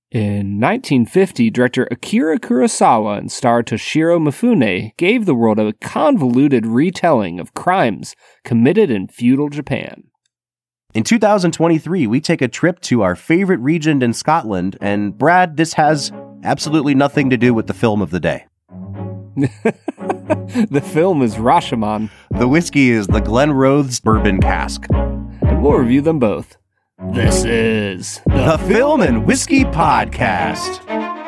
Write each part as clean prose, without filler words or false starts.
In 1950, director Akira Kurosawa and star Toshiro Mifune gave the world a convoluted retelling of crimes committed in feudal Japan. In 2023, we take a trip to our favorite region in Scotland, and Brad, this has absolutely nothing to do with the film of the day. The film is Rashomon. The whiskey is the Glenrothes Bourbon Cask. And we'll review them both. This is the Film and Whiskey Podcast.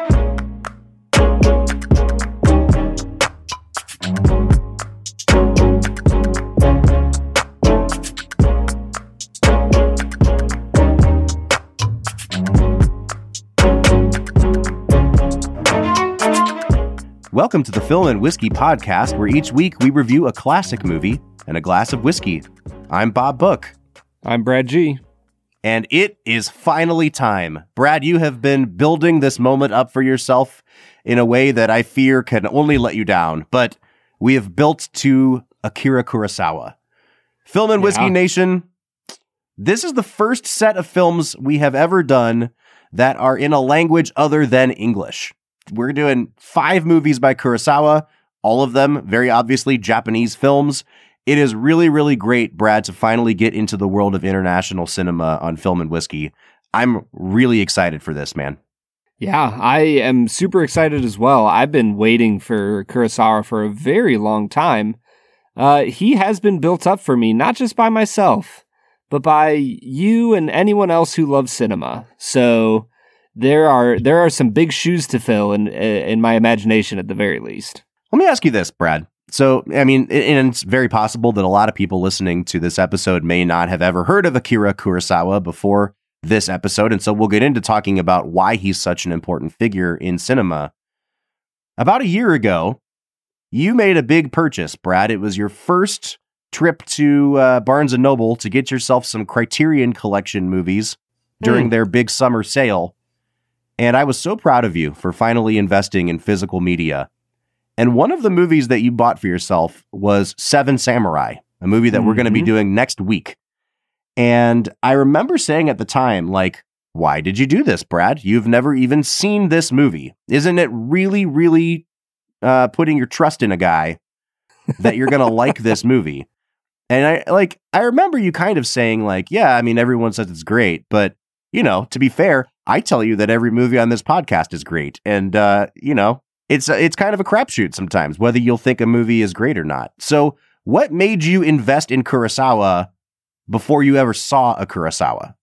Welcome to the Film and Whiskey Podcast, where each week we review a classic movie and a glass of whiskey. I'm Bob Book. I'm Brad G. And it is finally time. Brad, you have been building this moment up for yourself in a way that I fear can only let you down. But we have built to Akira Kurosawa. Film and Whiskey Nation, this is the first set of films we have ever done that are in a language other than English. We're doing 5 movies by Kurosawa, all of them very obviously Japanese films. It is really, really great, Brad, to finally get into the world of international cinema on Film and Whiskey. I'm really excited for this, man. Yeah, I am super excited as well. I've been waiting for Kurosawa for a very long time. He has been built up for me, not just by myself, but by you and anyone else who loves cinema. So there are some big shoes to fill in my imagination at the very least. Let me ask you this, Brad. So, I mean, and it's very possible that a lot of people listening to this episode may not have ever heard of Akira Kurosawa before this episode. And so we'll get into talking about why he's such an important figure in cinema. About a year ago, you made a big purchase, Brad. It was your first trip to Barnes & Noble to get yourself some Criterion Collection movies during their big summer sale. And I was so proud of you for finally investing in physical media. And one of the movies that you bought for yourself was Seven Samurai, a movie that we're going to be doing next week. And I remember saying at the time, like, why did you do this, Brad? You've never even seen this movie. Isn't it really, really putting your trust in a guy that you're going to like this movie? And I remember you kind of saying like, yeah, I mean, everyone says it's great, but you know, to be fair, I tell you that every movie on this podcast is great. And, you know, it's kind of a crapshoot sometimes, whether you'll think a movie is great or not. So what made you invest in Kurosawa before you ever saw a Kurosawa?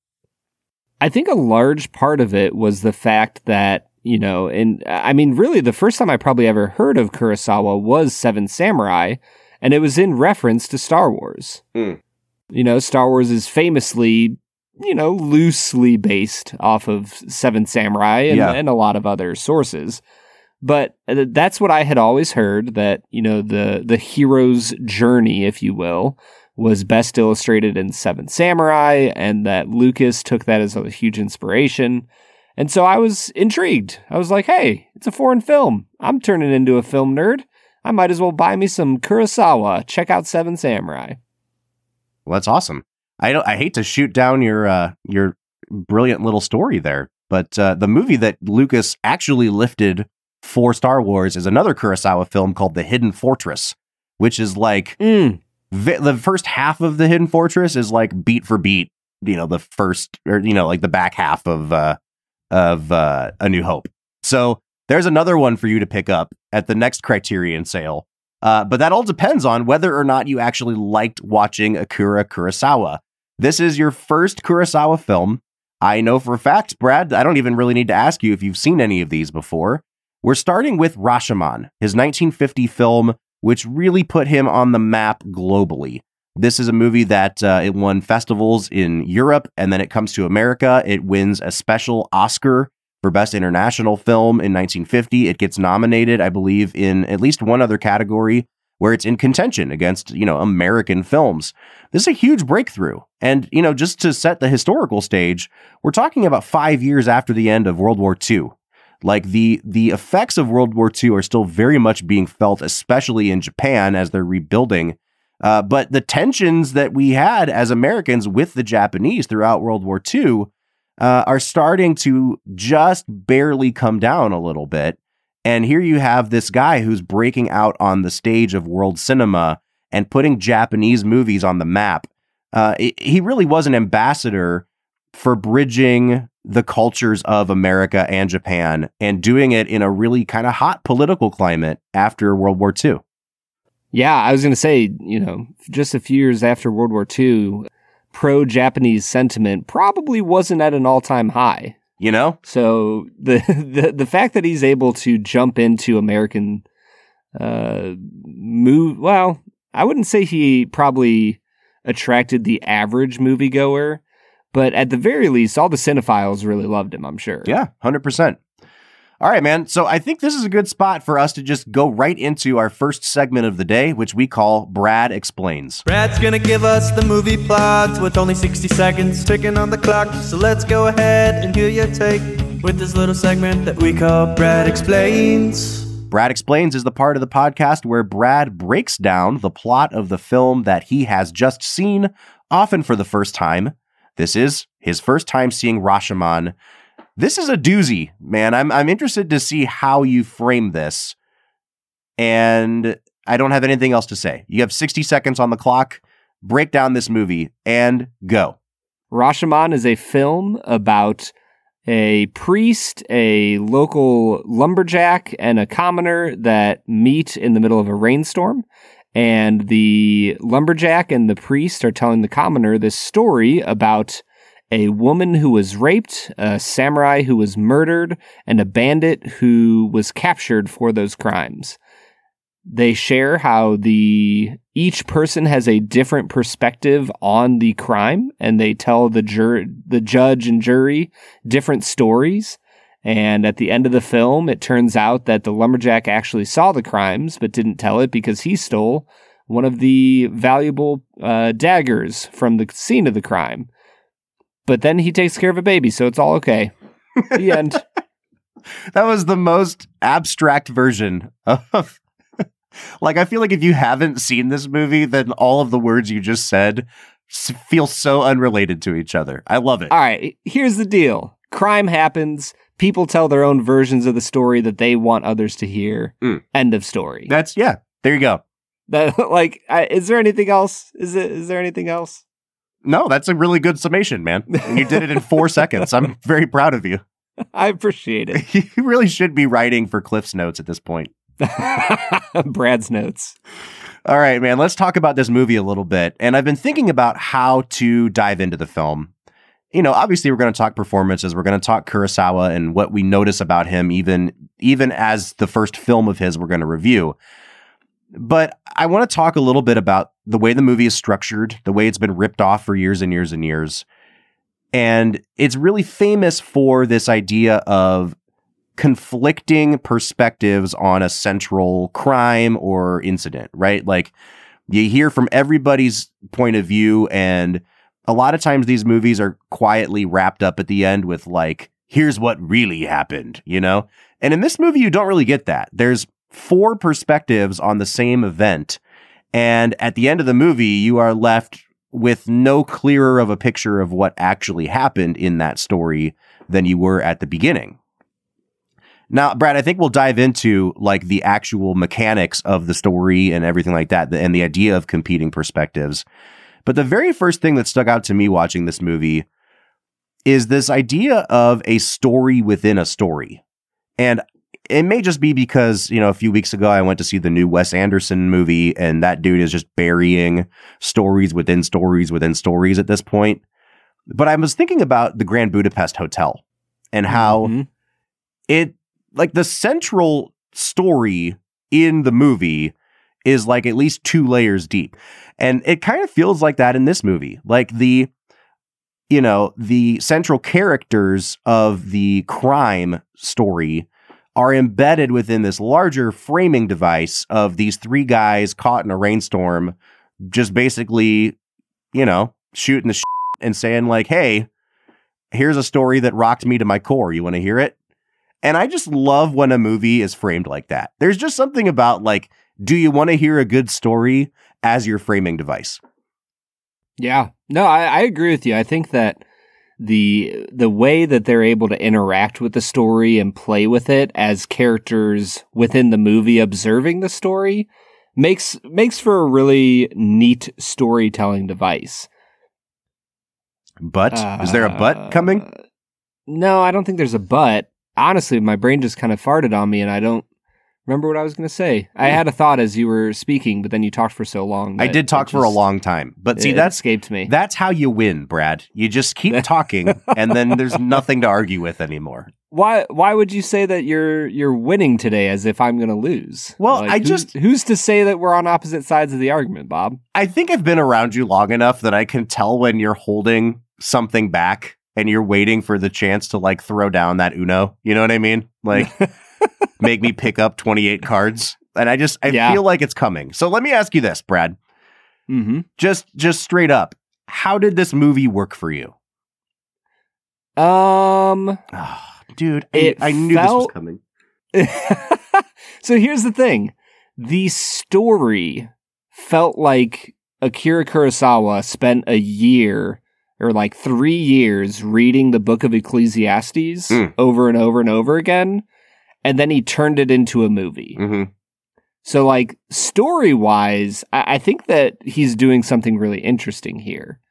I think a large part of it was the fact that, you know, and I mean, really the first time I probably ever heard of Kurosawa was Seven Samurai, and it was in reference to Star Wars. You know, Star Wars is famously, you know, loosely based off of Seven Samurai and a lot of other sources. But that's what I had always heard, that, you know, the hero's journey, if you will, was best illustrated in Seven Samurai, and that Lucas took that as a huge inspiration. And so I was intrigued. I was like, hey, it's a foreign film. I'm turning into a film nerd. I might as well buy me some Kurosawa. Check out Seven Samurai. Well, that's awesome. I hate to shoot down your brilliant little story there, but the movie that Lucas actually lifted for Star Wars is another Kurosawa film called The Hidden Fortress, which is like the first half of The Hidden Fortress is like beat for beat, you know, the first, or, you know, like the back half of A New Hope. So there's another one for you to pick up at the next Criterion sale. But that all depends on whether or not you actually liked watching Akira Kurosawa. This is your first Kurosawa film. I know for a fact, Brad, I don't even really need to ask you if you've seen any of these before. We're starting with Rashomon, his 1950 film, which really put him on the map globally. This is a movie that it won festivals in Europe, and then it comes to America. It wins a special Oscar for Best International Film in 1950. It gets nominated, I believe, in at least one other category where it's in contention against, you know, American films. This is a huge breakthrough. And, you know, just to set the historical stage, we're talking about 5 years after the end of World War II. Like the effects of World War II are still very much being felt, especially in Japan as they're rebuilding. But the tensions that we had as Americans with the Japanese throughout World War II are starting to just barely come down a little bit. And here you have this guy who's breaking out on the stage of world cinema and putting Japanese movies on the map. He really was an ambassador for bridging the cultures of America and Japan and doing it in a really kind of hot political climate after World War II. Yeah, I was going to say, just a few years after World War II, pro-Japanese sentiment probably wasn't at an all-time high. So the fact that he's able to jump into American I wouldn't say he probably attracted the average moviegoer, but at the very least, all the cinephiles really loved him, I'm sure. Yeah, 100%. All right, man. So I think this is a good spot for us to just go right into our first segment of the day, which we call Brad Explains. Brad's gonna give us the movie plot with only 60 seconds ticking on the clock. So let's go ahead and hear your take with this little segment that we call Brad Explains. Brad Explains is the part of the podcast where Brad breaks down the plot of the film that he has just seen, often for the first time. This is his first time seeing Rashomon. This is a doozy, man. I'm interested to see how you frame this. And I don't have anything else to say. You have 60 seconds on the clock. Break down this movie and go. Rashomon is a film about a priest, a local lumberjack, and a commoner that meet in the middle of a rainstorm. And the lumberjack and the priest are telling the commoner this story about a woman who was raped, a samurai who was murdered, and a bandit who was captured for those crimes. They share how each person has a different perspective on the crime, and they tell the judge and jury different stories. And at the end of the film, it turns out that the lumberjack actually saw the crimes, but didn't tell it because he stole one of the valuable daggers from the scene of the crime. But then he takes care of a baby, so it's all okay. The end. That was the most abstract version of... Like, I feel like if you haven't seen this movie, then all of the words you just said feel so unrelated to each other. I love it. All right, here's the deal. Crime happens. People tell their own versions of the story that they want others to hear. End of story. There you go. Is there anything else? Is there anything else? No, that's a really good summation, man. And you did it in 4 seconds. I'm very proud of you. I appreciate it. You really should be writing for Cliff's Notes at this point. Brad's Notes. All right, man, let's talk about this movie a little bit. And I've been thinking about how to dive into the film. Obviously we're going to talk performances. We're going to talk Kurosawa and what we notice about him, even as the first film of his we're going to review. But I want to talk a little bit about the way the movie is structured, the way it's been ripped off for years and years and years. And it's really famous for this idea of conflicting perspectives on a central crime or incident, right? Like, you hear from everybody's point of view, and a lot of times these movies are quietly wrapped up at the end with like, here's what really happened, And in this movie, you don't really get that. There's 4 perspectives on the same event. And at the end of the movie, you are left with no clearer of a picture of what actually happened in that story than you were at the beginning. Now, Brad, I think we'll dive into like the actual mechanics of the story and everything like that, and the idea of competing perspectives. But the very first thing that stuck out to me watching this movie is this idea of a story within a story. And it may just be because, a few weeks ago I went to see the new Wes Anderson movie, and that dude is just burying stories within stories within stories at this point. But I was thinking about the Grand Budapest Hotel and how the central story in the movie is like at least 2 layers deep. And it kind of feels like that in this movie. Like the central characters of the crime story are embedded within this larger framing device of these 3 guys caught in a rainstorm, just basically, shooting the shit and saying like, hey, here's a story that rocked me to my core. You want to hear it? And I just love when a movie is framed like that. There's just something about like, do you want to hear a good story as your framing device? Yeah, no, I agree with you. I think that the way that they're able to interact with the story and play with it as characters within the movie observing the story makes for a really neat storytelling device. But is there a but coming? No, I don't think there's a but. Honestly, my brain just kind of farted on me and I don't remember what I was going to say. I had a thought as you were speaking, but then you talked for so long. I did talk for a long time. But see, that escaped me. That's how you win, Brad. You just keep talking and then there's nothing to argue with anymore. Why would you say that you're winning today as if I'm going to lose? Well, like, who's to say that we're on opposite sides of the argument, Bob? I think I've been around you long enough that I can tell when you're holding something back and you're waiting for the chance to like throw down that Uno. You know what I mean? Like make me pick up 28 cards. And I feel like it's coming. So let me ask you this, Brad. Mm-hmm. Just straight up, how did this movie work for you? Dude, I knew this was coming. So here's the thing. The story felt like Akira Kurosawa spent a year or like 3 years reading the book of Ecclesiastes over and over and over again. And then he turned it into a movie. Mm-hmm. So like story-wise, I think that he's doing something really interesting here.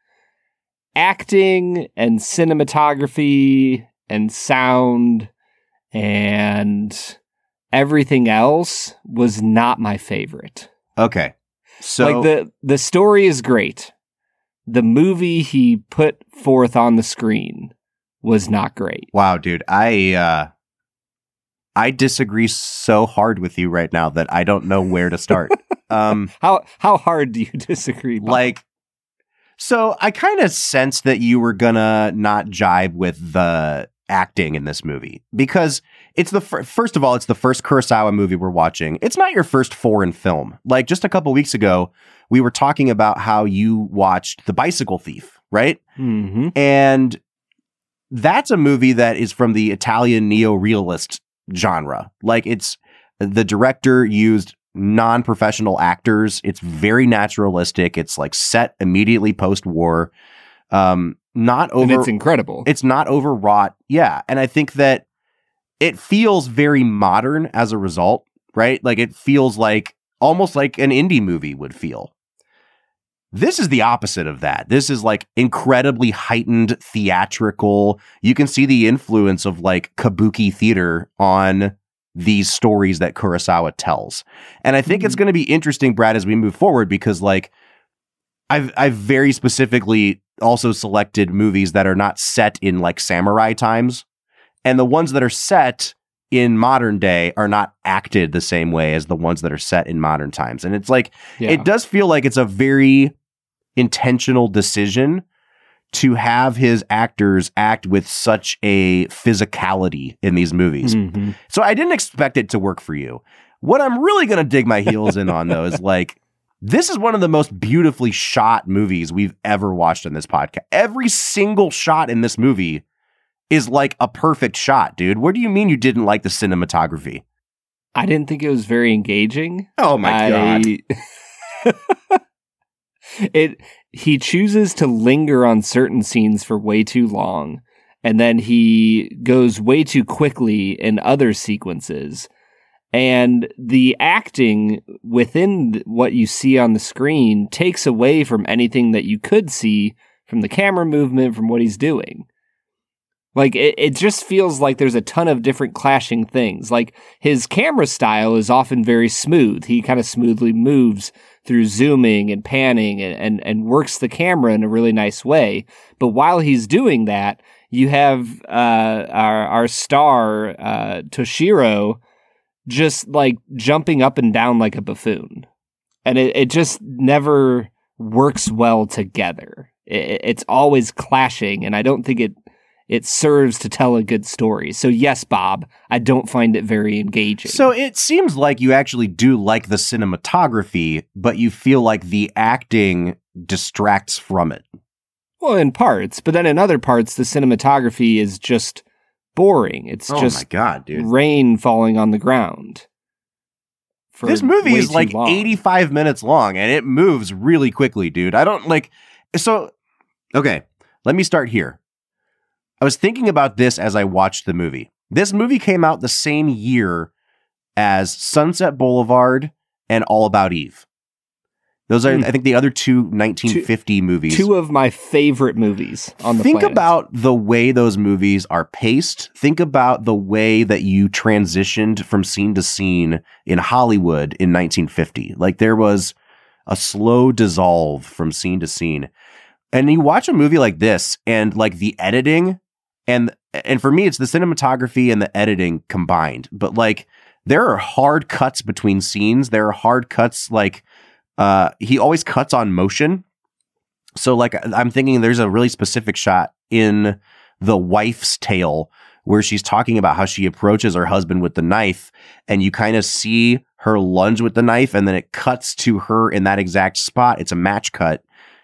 Acting and cinematography and sound and everything else was not my favorite. Okay. So like the story is great. The movie he put forth on the screen was not great. Wow, dude. I disagree so hard with you right now that I don't know where to start. How hard do you disagree, Bob? Like, so I kind of sensed that you were gonna not jive with the acting in this movie because it's the first of all, it's the first Kurosawa movie we're watching. It's not your first foreign film. Like just a couple weeks ago, we were talking about how you watched The Bicycle Thief, right? Mm-hmm. And that's a movie that is from the Italian neo-realist genre. Like it's the director used non-professional actors. It's very naturalistic. It's like set immediately post-war. Not over. And it's incredible. It's not overwrought. Yeah. And I think that it feels very modern as a result, right? Like it feels like almost like an indie movie would feel. This is the opposite of that. This is like incredibly heightened theatrical. You can see the influence of like kabuki theater on these stories that Kurosawa tells. And I think it's going to be interesting, Brad, as we move forward, because like I've very specifically also selected movies that are not set in like samurai times. And the ones that are set in modern day are not acted the same way as the ones that are set in modern times. And it's like, It does feel like it's a very intentional decision to have his actors act with such a physicality in these movies. Mm-hmm. So I didn't expect it to work for you. What I'm really going to dig my heels in on though is like, this is one of the most beautifully shot movies we've ever watched on this podcast. Every single shot in this movie is like a perfect shot, dude. What do you mean you didn't like the cinematography? I didn't think it was very engaging. Oh my God. He chooses to linger on certain scenes for way too long, and then he goes way too quickly in other sequences. And the acting within what you see on the screen takes away from anything that you could see from the camera movement, from what he's doing. Like, it just feels like there's a ton of different clashing things. Like, his camera style is often very smooth. He kind of smoothly moves through zooming and panning and works the camera in a really nice way. But while he's doing that, you have our star, Toshiro, just like jumping up and down like a buffoon. And it just never works well together. It's always clashing, and I don't think it serves to tell a good story. So yes, Bob, I don't find it very engaging. So it seems like you actually do like the cinematography, but you feel like the acting distracts from it. Well, in parts, but then in other parts, the cinematography is just boring. It's just my God, dude. Rain falling on the ground. This movie is like long. 85 minutes long, and it moves really quickly, dude. I don't like... So, okay, let me start here. I was thinking about this as I watched the movie. This movie came out the same year as Sunset Boulevard and All About Eve. Those are, I think, the other two 1950 movies. Two of my favorite movies on the planet. Think about the way those movies are paced. Think about the way that you transitioned from scene to scene in Hollywood in 1950. Like, there was a slow dissolve from scene to scene. And you watch a movie like this, and like the editing, and for me, it's the cinematography and the editing combined. But like, there are hard cuts between scenes. There are hard cuts, like, he always cuts on motion. So like, I'm thinking there's a really specific shot in The Wife's Tale where she's talking about how she approaches her husband with the knife, and you kind of see her lunge with the knife, and then it cuts to her in that exact spot. It's a match cut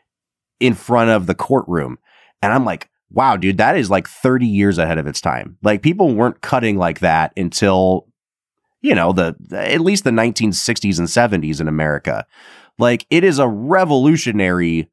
in front of the courtroom. And I'm like, wow, dude, that is like 30 years ahead of its time. Like, people weren't cutting like that until, you know, at least the 1960s and 70s in America. Like, it is a revolutionary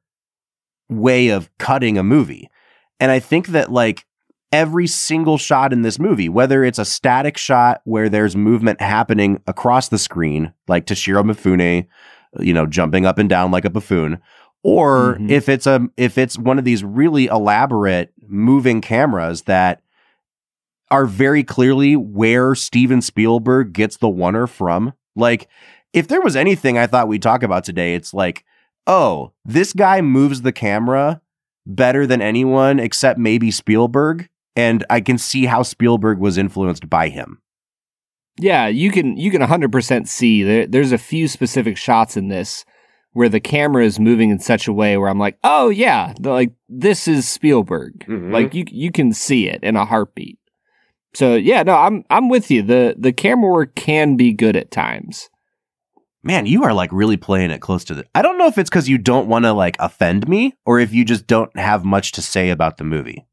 way of cutting a movie. And I think that like every single shot in this movie, whether it's a static shot where there's movement happening across the screen, like Toshiro Mifune, you know, jumping up and down like a buffoon, or if it's one of these really elaborate moving cameras that are very clearly where Steven Spielberg gets the wunner from. Like, if there was anything I thought we'd talk about today, it's like, oh, this guy moves the camera better than anyone except maybe Spielberg, and I can see how Spielberg was influenced by him. Yeah, you can 100% see there's a few specific shots in this where the camera is moving in such a way where I'm like, oh yeah, like this is Spielberg. Like you can see it in a heartbeat. So yeah, no, I'm with you. The camera work can be good at times. Man, you are like really playing it close to I don't know if it's because you don't want to like offend me, or if you just don't have much to say about the movie.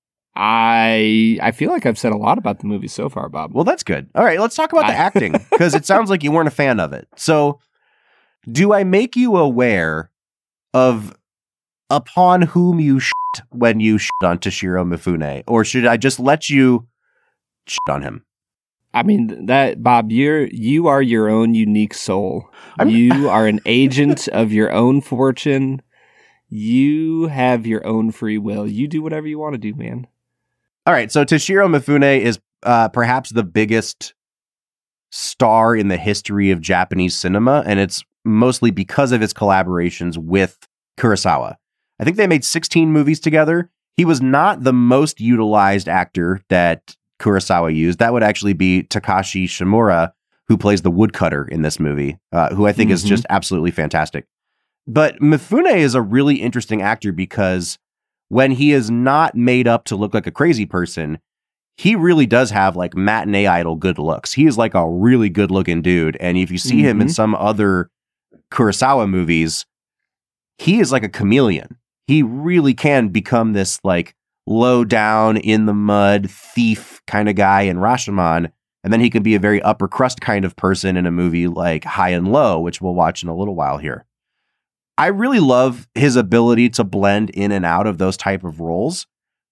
I feel like I've said a lot about the movie so far, Bob. Well, that's good. All right, let's talk about the acting, because it sounds like you weren't a fan of it. So, do I make you aware of upon whom you shit when you shit on Toshiro Mifune, or should I just let you shit on him? I mean, that Bob, you are your own unique soul. You are an agent of your own fortune. You have your own free will. You do whatever you want to do, man. All right, so Toshiro Mifune is perhaps the biggest star in the history of Japanese cinema, and it's mostly because of his collaborations with Kurosawa. I think they made 16 movies together. He was not the most utilized actor that Kurosawa used. That would actually be Takashi Shimura, who plays the woodcutter in this movie, who I think is just absolutely fantastic. But Mifune is a really interesting actor because when he is not made up to look like a crazy person, he really does have like matinee idol good looks. He is like a really good looking dude. And if you see him in some other Kurosawa movies, he is like a chameleon. He really can become this like low down in the mud thief kind of guy in Rashomon. And then he can be a very upper crust kind of person in a movie like High and Low, which we'll watch in a little while here. I really love his ability to blend in and out of those type of roles.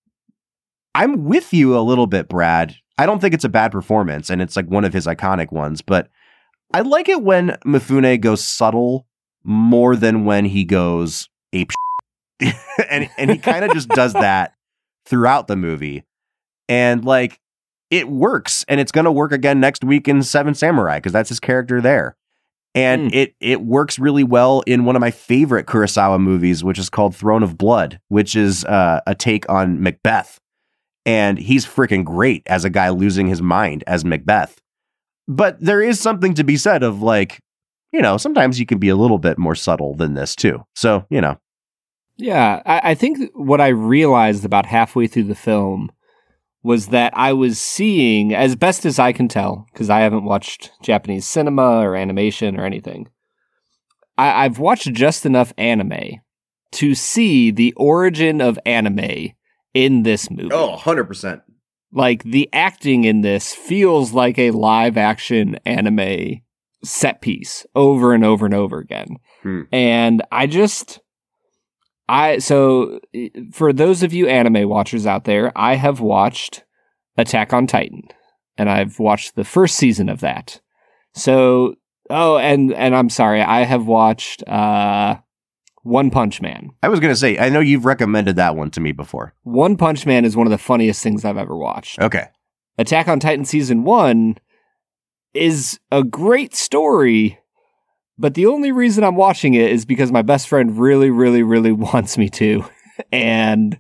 I'm with you a little bit, Brad. I don't think it's a bad performance, and it's like one of his iconic ones, but I like it when Mifune goes subtle more than when he goes ape shit. and he kind of just does that throughout the movie. And like, it works, and it's going to work again next week in Seven Samurai, because that's his character there. And it works really well in one of my favorite Kurosawa movies, which is called Throne of Blood, which is a take on Macbeth. And he's freaking great as a guy losing his mind as Macbeth. But there is something to be said of like, you know, sometimes you can be a little bit more subtle than this too. So, you know. Yeah, I think what I realized about halfway through the film was that I was seeing, as best as I can tell, because I haven't watched Japanese cinema or animation or anything, I've watched just enough anime to see the origin of anime in this movie. Oh, 100%. Like, the acting in this feels like a live-action anime set piece over and over and over again. And I just... So for those of you anime watchers out there, I have watched Attack on Titan, and I've watched the first season of that. So, and I'm sorry, I have watched One Punch Man. I was going to say, I know you've recommended that one to me before. One Punch Man is one of the funniest things I've ever watched. Okay. Attack on Titan Season 1 is a great story, but the only reason I'm watching it is because my best friend really, really, really wants me to. And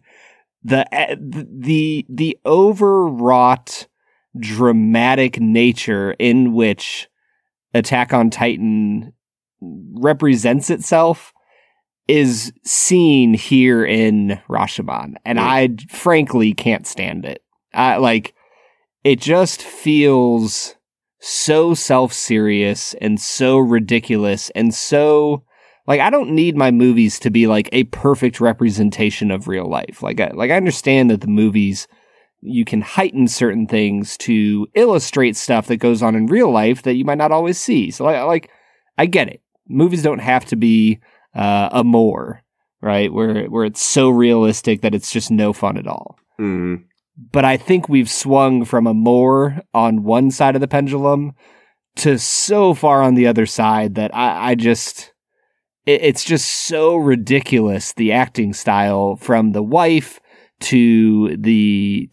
the overwrought, dramatic nature in which Attack on Titan represents itself is seen here in Rashomon. And I frankly can't stand it. It just feels so self-serious and so ridiculous and so I don't need my movies to be like a perfect representation of real life. I understand that the movies, you can heighten certain things to illustrate stuff that goes on in real life that you might not always see. So I get it. Movies don't have to be Amour, right? Where it's so realistic that it's just no fun at all. Mm-hmm. But I think we've swung from Amour on one side of the pendulum to so far on the other side that it's just so ridiculous, the acting style from the wife to the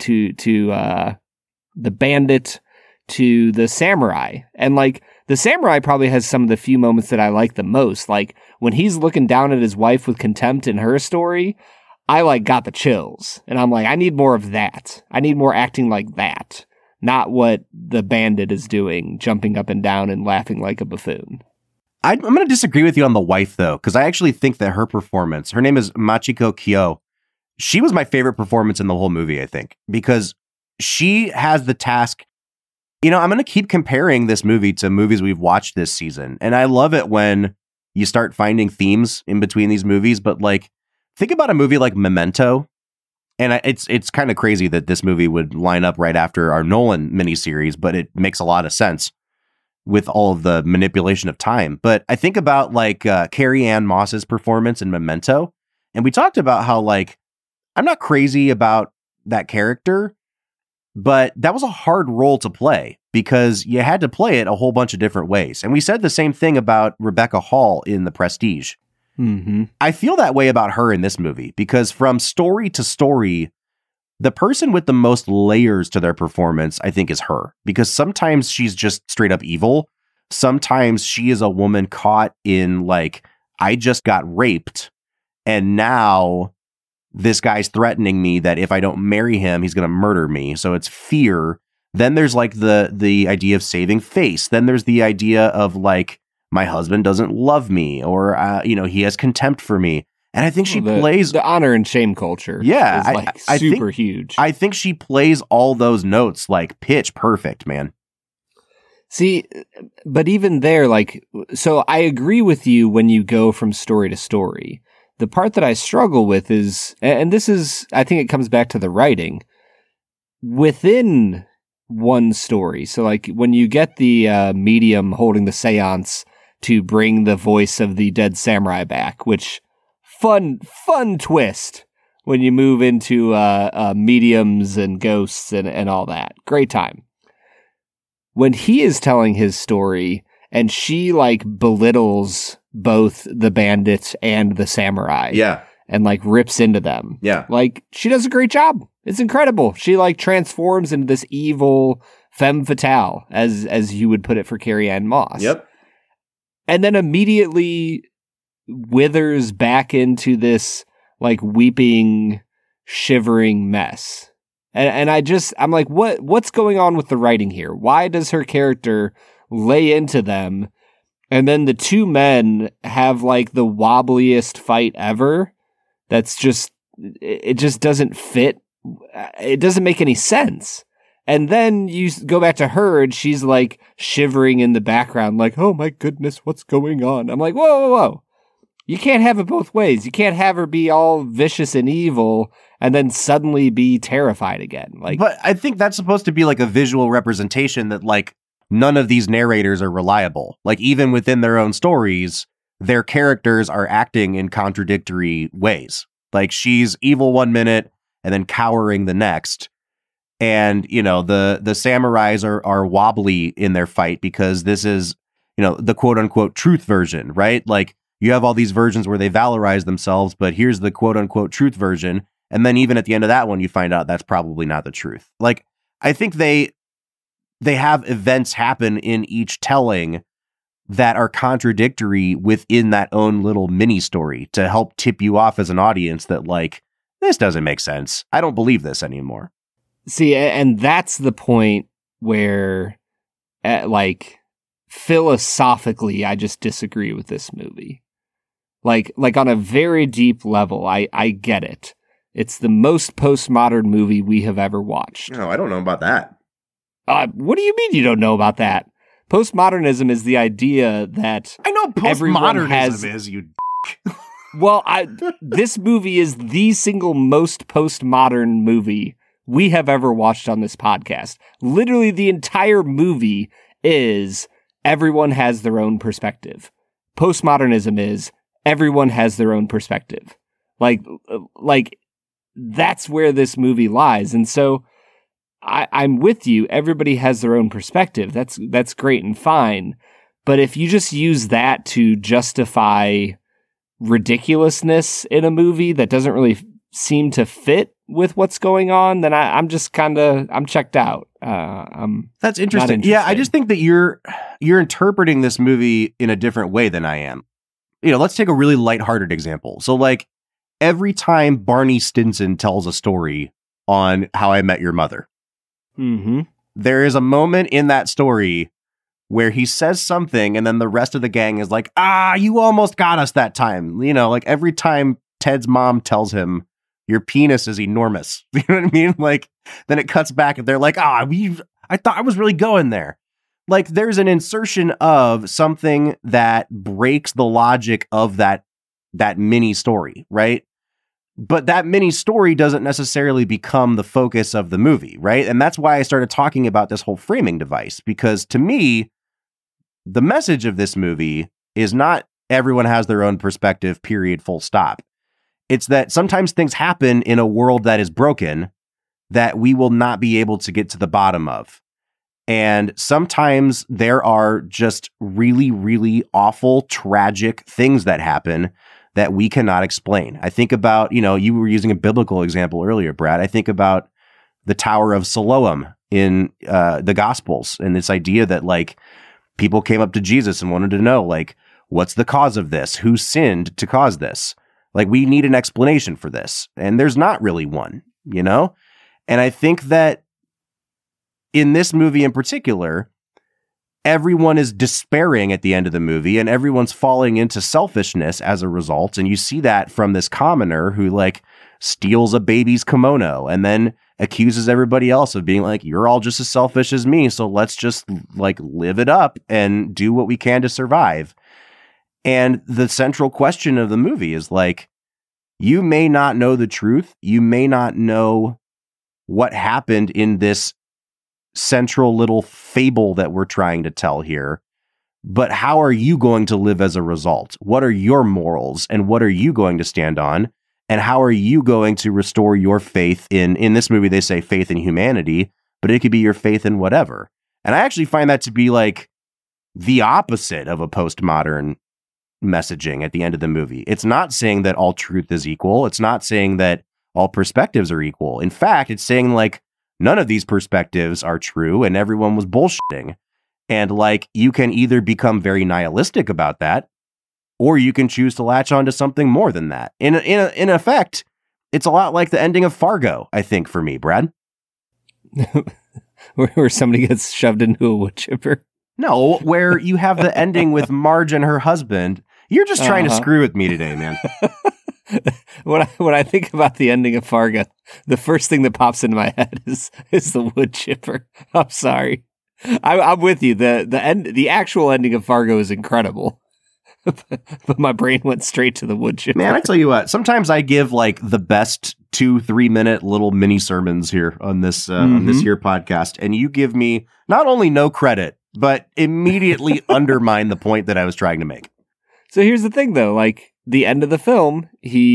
bandit to the samurai. And the samurai probably has some of the few moments that I like the most. Like when he's looking down at his wife with contempt in her story, I got the chills. And I'm like, I need more of that. I need more acting like that. Not what the bandit is doing, jumping up and down and laughing like a buffoon. I'm going to disagree with you on the wife, though, because I actually think that her performance, her name is Machiko Kyo, she was my favorite performance in the whole movie, I think, because she has the task. I'm going to keep comparing this movie to movies we've watched this season. And I love it when you start finding themes in between these movies. But think about a movie like Memento. And it's kind of crazy that this movie would line up right after our Nolan miniseries, but it makes a lot of sense with all of the manipulation of time. But I think about Carrie-Anne Moss's performance in Memento. And we talked about how I'm not crazy about that character, but that was a hard role to play because you had to play it a whole bunch of different ways. And we said the same thing about Rebecca Hall in The Prestige. Mm-hmm. I feel that way about her in this movie because from story to story, the person with the most layers to their performance, I think, is her. Because sometimes she's just straight up evil. Sometimes she is a woman caught in I just got raped and now this guy's threatening me that if I don't marry him, he's going to murder me. So it's fear. Then there's the idea of saving face. Then there's the idea of my husband doesn't love me or, he has contempt for me. And I think she plays the honor and shame culture. Yeah. Is super huge. I think she plays all those notes pitch perfect, man. See, but even there, so I agree with you when you go from story to story. The part that I struggle with is, and this is, I think it comes back to the writing within one story. So when you get the medium holding the seance to bring the voice of the dead samurai back, which fun twist when you move into mediums and ghosts and all that. Great time. When he is telling his story and she belittles both the bandit and the samurai. Yeah. And rips into them. Yeah. She does a great job. It's incredible. She transforms into this evil femme fatale, as you would put it for Carrie-Anne Moss. Yep. And then immediately withers back into this weeping, shivering mess. And I'm like, what's going on with the writing here? Why does her character lay into them? And then the two men have the wobbliest fight ever. That's just, it just doesn't fit. It doesn't make any sense. And then you go back to her and she's shivering in the background, oh my goodness, what's going on? I'm like, whoa. You can't have it both ways. You can't have her be all vicious and evil and then suddenly be terrified again. But I think that's supposed to be a visual representation that none of these narrators are reliable. Even within their own stories, their characters are acting in contradictory ways. Like she's evil one minute and then cowering the next. And, you know, the samurais are wobbly in their fight because this is, you know, the quote unquote truth version, right? Like you have all these versions where they valorize themselves, but here's the quote unquote truth version. And then even at the end of that one, you find out that's probably not the truth. Like, I think they have events happen in each telling that are contradictory within that own little mini story to help tip you off as an audience that like, this doesn't make sense. I don't believe this anymore. See, and that's the point where, like, philosophically, I just disagree with this movie. Like on a very deep level, I get it. It's the most postmodern movie we have ever watched. No, I don't know about that. What do you mean you don't know about that? Postmodernism is the idea that I know postmodernism is, you Well, this movie is the single most postmodern movie we have ever watched on this podcast. Literally, the entire movie is everyone has their own perspective. Postmodernism is everyone has their own perspective. Like that's where this movie lies. And so I'm with you. Everybody has their own perspective. That's great and fine. But if you just use that to justify ridiculousness in a movie that doesn't really seem to fit with what's going on, then I'm just I'm checked out. That's interesting. Yeah, I just think that you're interpreting this movie in a different way than I am. You know, let's take a really lighthearted example. So like every time Barney Stinson tells a story on How I Met Your Mother, there is a moment in that story where he says something and then the rest of the gang is like, you almost got us that time. You know, like every time Ted's mom tells him, your penis is enormous. You know what I mean? Like, then it cuts back and they're like, I thought I was really going there. Like, there's an insertion of something that breaks the logic of that mini story, right? But that mini story doesn't necessarily become the focus of the movie, right? And that's why I started talking about this whole framing device, because to me, the message of this movie is not everyone has their own perspective, period, full stop. It's that sometimes things happen in a world that is broken that we will not be able to get to the bottom of. And sometimes there are just really, really awful, tragic things that happen that we cannot explain. I think about, you know, you were using a biblical example earlier, Brad. I think about the Tower of Siloam in the Gospels, and this idea that like people came up to Jesus and wanted to know, like, what's the cause of this? Who sinned to cause this? Like, we need an explanation for this. And there's not really one, you know? And I think that in this movie in particular, everyone is despairing at the end of the movie and everyone's falling into selfishness as a result. And you see that from this commoner who like steals a baby's kimono and then accuses everybody else of being like, you're all just as selfish as me. So let's just like live it up and do what we can to survive. And the central question of the movie is like, you may not know the truth. You may not know what happened in this central little fable that we're trying to tell here, but how are you going to live as a result? What are your morals and what are you going to stand on? And how are you going to restore your faith in this movie, they say faith in humanity, but it could be your faith in whatever. And I actually find that to be like the opposite of a postmodern messaging at the end of the movie. It's not saying that all truth is equal. It's not saying that all perspectives are equal. In fact, it's saying like none of these perspectives are true and everyone was bullshitting. And like you can either become very nihilistic about that or you can choose to latch on to something more than that. In effect, it's a lot like the ending of Fargo, I think, for me, Brad. Where somebody gets shoved into a wood chipper. No, where you have the ending with Marge and her husband. You're just trying to screw with me today, man. When I think about the ending of Fargo, the first thing that pops into my head is the wood chipper. I'm sorry. I'm with you. The actual ending of Fargo is incredible. But my brain went straight to the wood chipper. Man, I tell you what, sometimes I give like the best 2-3 minute little mini sermons here on this here podcast, and you give me not only no credit, but immediately undermine the point that I was trying to make. So here's the thing, though. Like, the end of the film,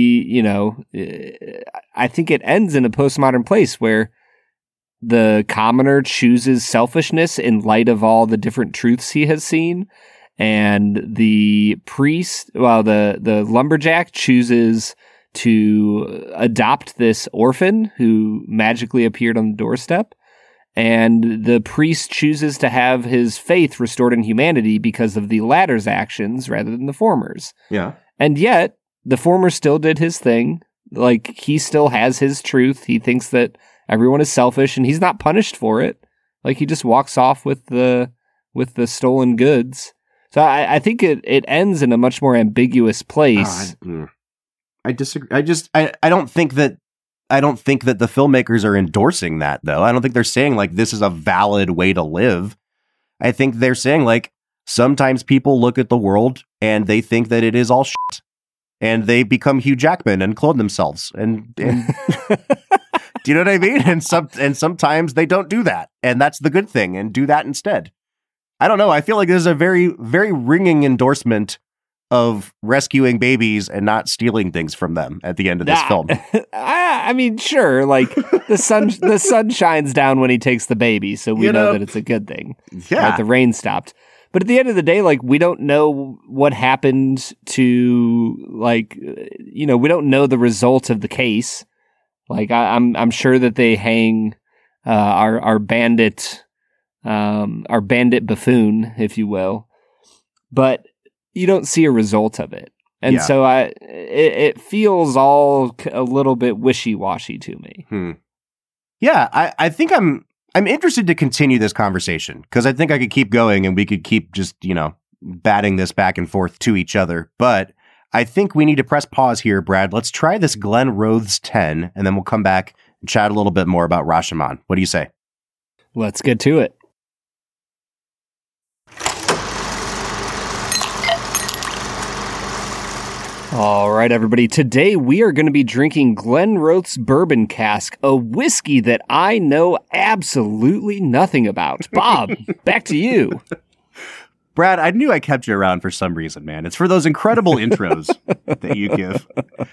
I think it ends in a postmodern place where the commoner chooses selfishness in light of all the different truths he has seen. And the priest, the lumberjack chooses to adopt this orphan who magically appeared on the doorstep. And the priest chooses to have his faith restored in humanity because of the latter's actions rather than the former's. Yeah. And yet, the former still did his thing. Like, he still has his truth. He thinks that everyone is selfish, and he's not punished for it. Like, he just walks off with the stolen goods. So I think it ends in a much more ambiguous place. I disagree. I don't think that the filmmakers are endorsing that, though. I don't think they're saying, like, this is a valid way to live. I think they're saying, like, sometimes people look at the world and they think that it is all shit. And they become Hugh Jackman and clone themselves. And do you know what I mean? And sometimes they don't do that. And that's the good thing. And do that instead. I don't know. I feel like there's a very, very ringing endorsement of rescuing babies and not stealing things from them at the end of this film. I mean, sure. Like, the sun shines down when he takes the baby, so we know that it's a good thing. Yeah. Right? The rain stopped. But at the end of the day, like, we don't know what happened to, like, we don't know the result of the case. Like, I'm sure that they hang our bandit buffoon, if you will, but you don't see a result of it. And so it feels all a little bit wishy-washy to me. Yeah, I think I'm interested to continue this conversation because I think I could keep going and we could keep just, batting this back and forth to each other. But I think we need to press pause here, Brad. Let's try this Glenn Rothes 10, and then we'll come back and chat a little bit more about Rashomon. What do you say? Let's get to it. All right, everybody. Today we are going to be drinking Glen Rothes Bourbon Cask, a whiskey that I know absolutely nothing about. Bob, back to you. Brad, I knew I kept you around for some reason, man. It's for those incredible intros that you give.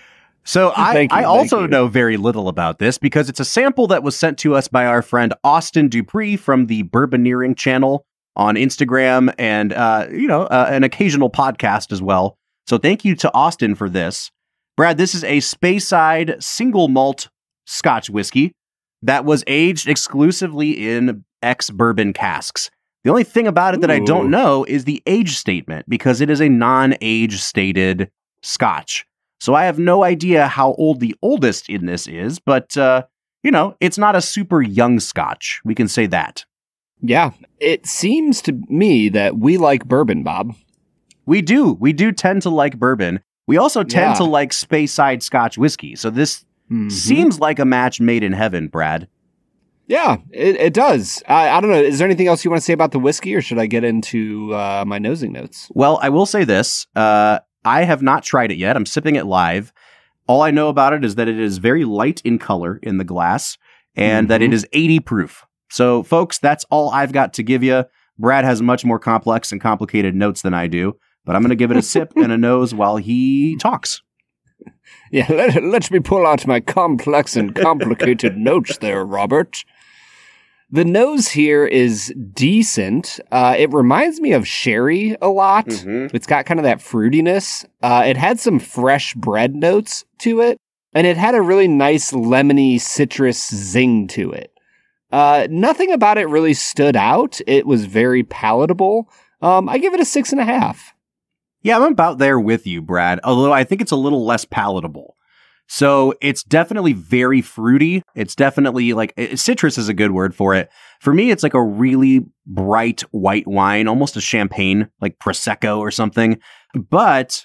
So I also know very little about this because it's a sample that was sent to us by our friend Austin Dupree from the Bourboneering channel on Instagram and, an occasional podcast as well. So thank you to Austin for this. Brad, this is a Speyside single malt Scotch whiskey that was aged exclusively in ex-bourbon casks. The only thing about it that I don't know is the age statement because it is a non-age stated Scotch. So I have no idea how old the oldest in this is, but, it's not a super young Scotch. We can say that. Yeah, it seems to me that we like bourbon, Bob. We do. We do tend to like bourbon. We also tend to like Speyside Scotch whiskey. So this seems like a match made in heaven, Brad. Yeah, it does. I don't know. Is there anything else you want to say about the whiskey, or should I get into my nosing notes? Well, I will say this. I have not tried it yet. I'm sipping it live. All I know about it is that it is very light in color in the glass and that it is 80 proof. So, folks, that's all I've got to give you. Brad has much more complex and complicated notes than I do. But I'm going to give it a sip and a nose while he talks. Yeah, let me pull out my complex and complicated notes there, Robert. The nose here is decent. It reminds me of sherry a lot. It's got kind of that fruitiness. It had some fresh bread notes to it, and it had a really nice lemony citrus zing to it. Nothing about it really stood out. It was very palatable. I give it a 6.5. Yeah, I'm about there with you, Brad, although I think it's a little less palatable. So it's definitely very fruity. It's definitely citrus is a good word for it. For me, it's like a really bright white wine, almost a champagne, like Prosecco or something. But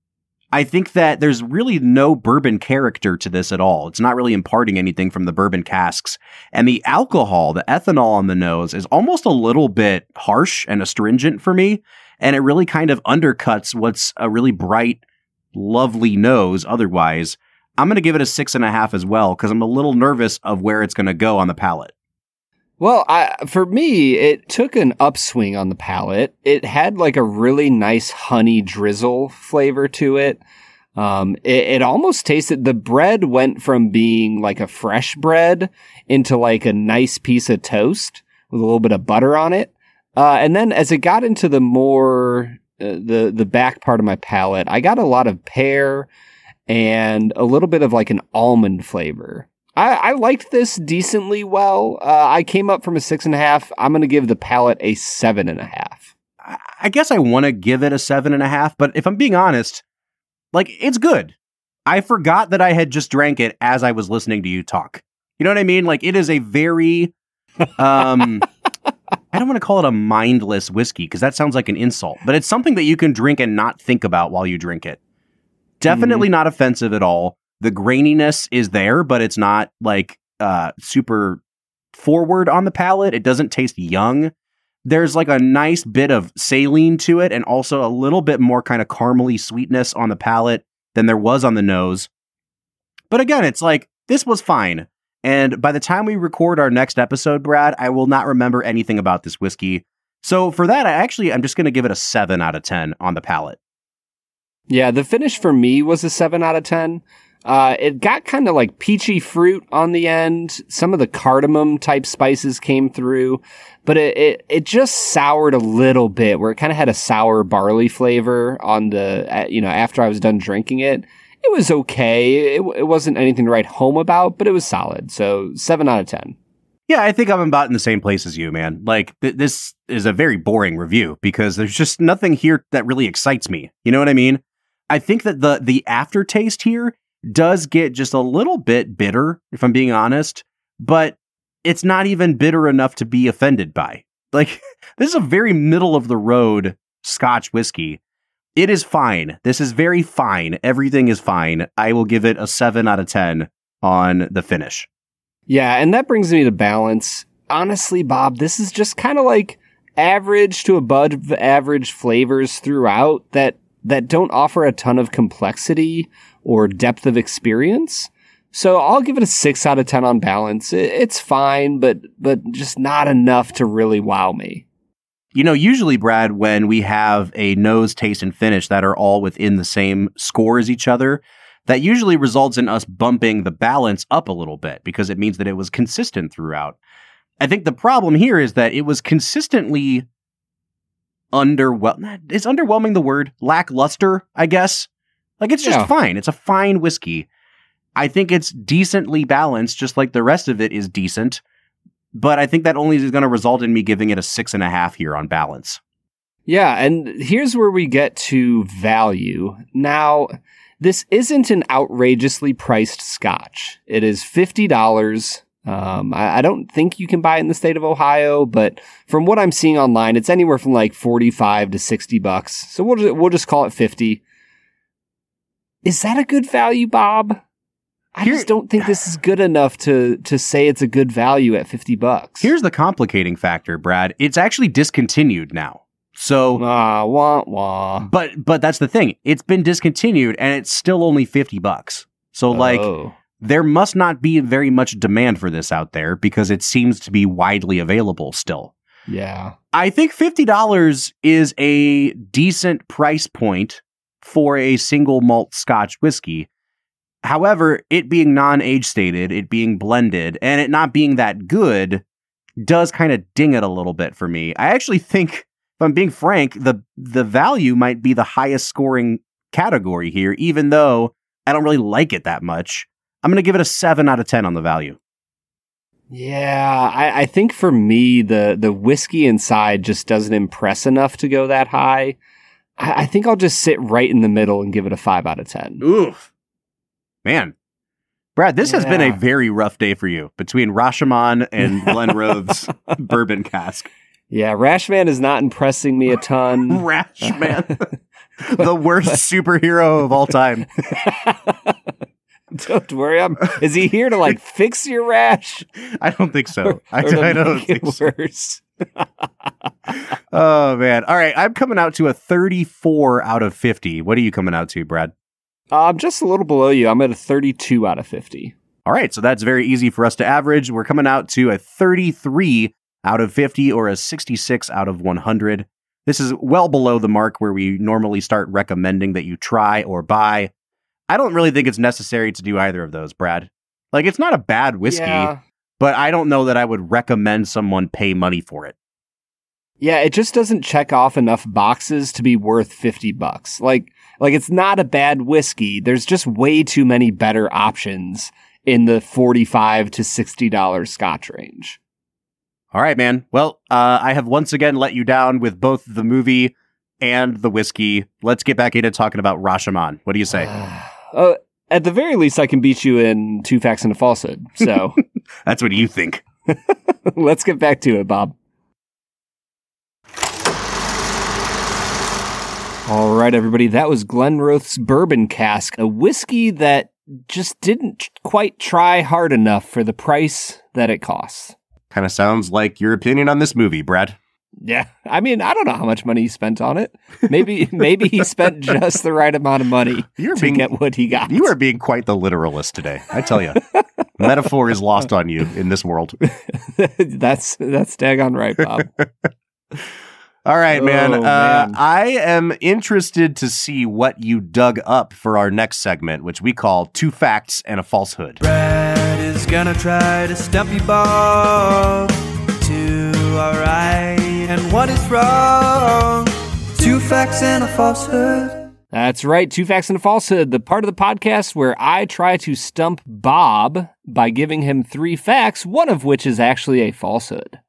I think that there's really no bourbon character to this at all. It's not really imparting anything from the bourbon casks. And the alcohol, the ethanol on the nose, is almost a little bit harsh and astringent for me. And it really kind of undercuts what's a really bright, lovely nose otherwise. I'm going to give it a 6.5 as well, because I'm a little nervous of where it's going to go on the palate. Well, for me, it took an upswing on the palate. It had like a really nice honey drizzle flavor to it. It almost tasted, the bread went from being like a fresh bread into like a nice piece of toast with a little bit of butter on it. And then as it got into the more, the back part of my palate, I got a lot of pear and a little bit of like an almond flavor. I liked this decently well. I came up from a 6.5. I'm going to give the palate a 7.5. I guess I want to give it a 7.5, but if I'm being honest, like, it's good. I forgot that I had just drank it as I was listening to you talk. You know what I mean? Like, it is a very, I don't want to call it a mindless whiskey because that sounds like an insult, but it's something that you can drink and not think about while you drink it. Definitely not offensive at all. The graininess is there, but it's not like super forward on the palate. It doesn't taste young. There's like a nice bit of saline to it and also a little bit more kind of caramely sweetness on the palate than there was on the nose. But again, it's like, this was fine. And by the time we record our next episode, Brad, I will not remember anything about this whiskey. So for that, I'm just going to give it a 7 out of 10 on the palate. Yeah, the finish for me was a 7 out of 10. It got kind of like peachy fruit on the end. Some of the cardamom type spices came through, but it just soured a little bit where it kind of had a sour barley flavor on the, after I was done drinking it. It was okay. It wasn't anything to write home about, but it was solid. So 7 out of 10. Yeah, I think I'm about in the same place as you, man. Like, this is a very boring review because there's just nothing here that really excites me. You know what I mean? I think that the aftertaste here does get just a little bit bitter, if I'm being honest, but it's not even bitter enough to be offended by. Like, this is a very middle of the road Scotch whiskey. It is fine. This is very fine. Everything is fine. I will give it a 7 out of 10 on the finish. Yeah, and that brings me to balance. Honestly, Bob, this is just kind of like average to above average flavors throughout that don't offer a ton of complexity or depth of experience. So I'll give it a 6 out of 10 on balance. It's fine, but just not enough to really wow me. You know, usually, Brad, when we have a nose, taste, and finish that are all within the same score as each other, that usually results in us bumping the balance up a little bit because it means that it was consistent throughout. I think the problem here is that it was consistently is underwhelming the word? Lackluster, I guess. Like, it's just fine. It's a fine whiskey. I think it's decently balanced, just like the rest of it is decent. But I think that only is going to result in me giving it a 6.5 here on balance. Yeah, and here's where we get to value. Now, this isn't an outrageously priced Scotch. It is $50. I don't think you can buy it in the state of Ohio, but from what I'm seeing online, it's anywhere from like $45 to $60. So we'll just call it 50. Is that a good value, Bob? I just don't think this is good enough to say it's a good value at $50. Here's the complicating factor, Brad. It's actually discontinued now. So, wah, wah. But that's the thing. It's been discontinued and it's still only $50. So there must not be very much demand for this out there because it seems to be widely available still. Yeah. I think $50 is a decent price point for a single malt Scotch whiskey. However, it being non-age stated, it being blended, and it not being that good does kind of ding it a little bit for me. I actually think, if I'm being frank, the value might be the highest scoring category here, even though I don't really like it that much. I'm going to give it a 7 out of 10 on the value. Yeah, I think for me, the whiskey inside just doesn't impress enough to go that high. I think I'll just sit right in the middle and give it a 5 out of 10. Oof. Man. Brad, this has been a very rough day for you between Rashomon and Glenrove's bourbon cask. Yeah, Rashman is not impressing me a ton. Rashman. The worst superhero of all time. Don't worry, is he here to like fix your rash? I don't think so. I don't think it's worse. Oh man. All right, I'm coming out to a 34 out of 50. What are you coming out to, Brad? I'm just a little below you. I'm at a 32 out of 50. All right, so that's very easy for us to average. We're coming out to a 33 out of 50 or a 66 out of 100. This is well below the mark where we normally start recommending that you try or buy. I don't really think it's necessary to do either of those, Brad. Like, it's not a bad whiskey, but I don't know that I would recommend someone pay money for it. Yeah, it just doesn't check off enough boxes to be worth $50. Like it's not a bad whiskey. There's just way too many better options in the $45 to $60 Scotch range. All right, man. Well, I have once again let you down with both the movie and the whiskey. Let's get back into talking about Rashomon. What do you say? At the very least, I can beat you in 2 facts and a falsehood. So that's what you think. Let's get back to it, Bob. All right, everybody. That was Glenrothes Bourbon Cask, a whiskey that just didn't quite try hard enough for the price that it costs. Kind of sounds like your opinion on this movie, Brad. Yeah. I mean, I don't know how much money he spent on it. Maybe he spent just the right amount of money to get what he got. You are being quite the literalist today, I tell you. Metaphor is lost on you in this world. That's daggone right, Bob. All right, man. I am interested to see what you dug up for our next segment, which we call 2 Facts and a Falsehood. Brad is gonna try to stump you, Bob. 2 are right and 1 is wrong. 2 facts and a falsehood. That's right, 2 Facts and a Falsehood, the part of the podcast where I try to stump Bob by giving him 3 facts, one of which is actually a falsehood.